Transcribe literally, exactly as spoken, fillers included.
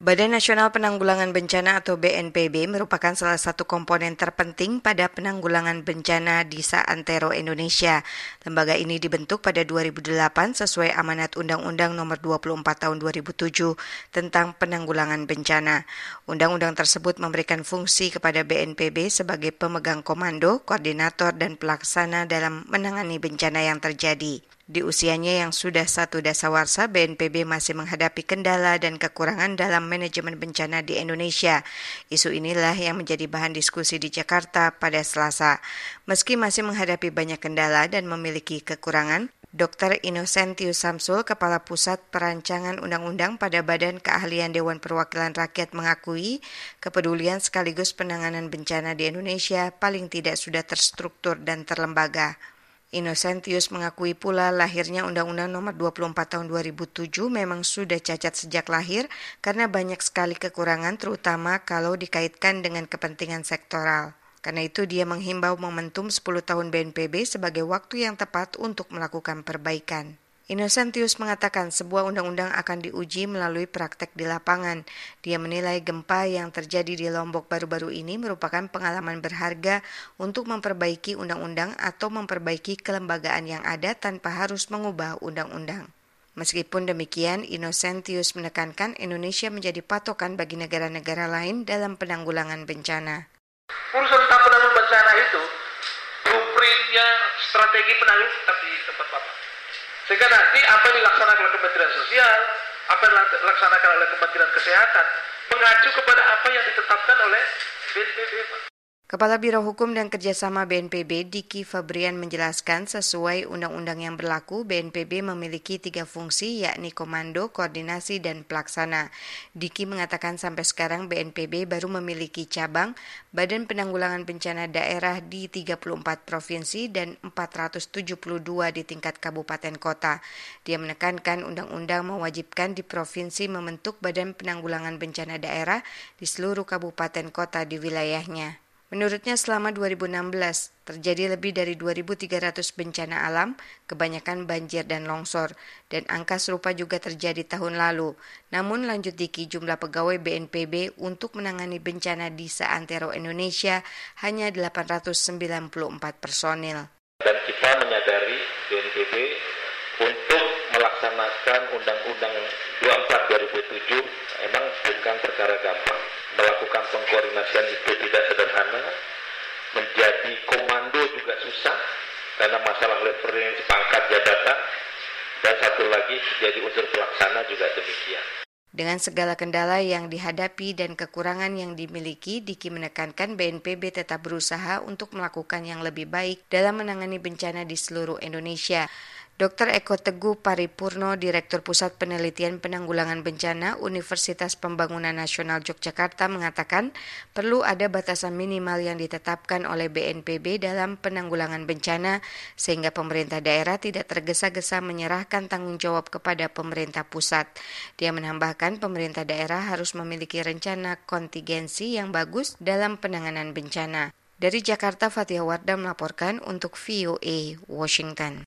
Badan Nasional Penanggulangan Bencana atau B N P B merupakan salah satu komponen terpenting pada penanggulangan bencana di seantero Indonesia. Lembaga ini dibentuk pada dua ribu delapan sesuai amanat Undang-Undang Nomor dua puluh empat Tahun dua ribu tujuh tentang penanggulangan bencana. Undang-undang tersebut memberikan fungsi kepada B N P B sebagai pemegang komando, koordinator, dan pelaksana dalam menangani bencana yang terjadi. Di usianya yang sudah satu dasawarsa, B N P B masih menghadapi kendala dan kekurangan dalam manajemen bencana di Indonesia. Isu inilah yang menjadi bahan diskusi di Jakarta pada Selasa. Meski masih menghadapi banyak kendala dan memiliki kekurangan, Doktor Innocentius Samsul, Kepala Pusat Perancangan Undang-Undang pada Badan Keahlian Dewan Perwakilan Rakyat mengakui kepedulian sekaligus penanganan bencana di Indonesia paling tidak sudah terstruktur dan terlembaga. Innocentius mengakui pula lahirnya Undang-Undang Nomor dua puluh empat Tahun dua ribu tujuh memang sudah cacat sejak lahir karena banyak sekali kekurangan terutama kalau dikaitkan dengan kepentingan sektoral. Karena itu dia menghimbau momentum sepuluh tahun B N P B sebagai waktu yang tepat untuk melakukan perbaikan. Innocentius mengatakan sebuah undang-undang akan diuji melalui praktek di lapangan. Dia menilai gempa yang terjadi di Lombok baru-baru ini merupakan pengalaman berharga untuk memperbaiki undang-undang atau memperbaiki kelembagaan yang ada tanpa harus mengubah undang-undang. Meskipun demikian, Innocentius menekankan Indonesia menjadi patokan bagi negara-negara lain dalam penanggulangan bencana. Urusan tentang penanggulangan bencana itu, blueprintnya, strategi penanggulangan tetap di tempat Bapak. Sehingga nanti apa yang dilaksanakan oleh Kementerian Sosial, apa yang dilaksanakan oleh Kementerian Kesehatan, mengacu kepada apa yang ditetapkan oleh B N P B. Kepala Biro Hukum dan Kerjasama B N P B, Diki Fabrian menjelaskan sesuai undang-undang yang berlaku, B N P B memiliki tiga fungsi yakni komando, koordinasi, dan pelaksana. Diki mengatakan sampai sekarang B N P B baru memiliki cabang, Badan Penanggulangan Bencana Daerah di tiga puluh empat provinsi dan empat ratus tujuh puluh dua di tingkat kabupaten kota. Dia menekankan undang-undang mewajibkan di provinsi membentuk Badan Penanggulangan Bencana Daerah di seluruh kabupaten kota di wilayahnya. Menurutnya selama dua ribu enam belas terjadi lebih dari dua ribu tiga ratus bencana alam, kebanyakan banjir dan longsor, dan angka serupa juga terjadi tahun lalu. Namun lanjut Diki, jumlah pegawai B N P B untuk menangani bencana di seantero Indonesia hanya delapan ratus sembilan puluh empat personil. Dan kita menyadari B N P B untuk melaksanakan Undang-Undang dua puluh empat dua ribu tujuh emang bukan perkara gampang. Melakukan pengkoordinasian itu tidak sederhana, menjadi komando juga susah, karena masalah leverage pangkat jabatan, dan satu lagi jadi unsur pelaksana juga demikian. Dengan segala kendala yang dihadapi dan kekurangan yang dimiliki, Diki menekankan B N P B tetap berusaha untuk melakukan yang lebih baik dalam menangani bencana di seluruh Indonesia. Doktor Eko Teguh Paripurno, Direktur Pusat Penelitian Penanggulangan Bencana Universitas Pembangunan Nasional Yogyakarta mengatakan perlu ada batasan minimal yang ditetapkan oleh B N P B dalam penanggulangan bencana sehingga pemerintah daerah tidak tergesa-gesa menyerahkan tanggung jawab kepada pemerintah pusat. Dia menambahkan pemerintah daerah harus memiliki rencana kontingensi yang bagus dalam penanganan bencana. Dari Jakarta, Fathia Wardah melaporkan untuk V O A Washington.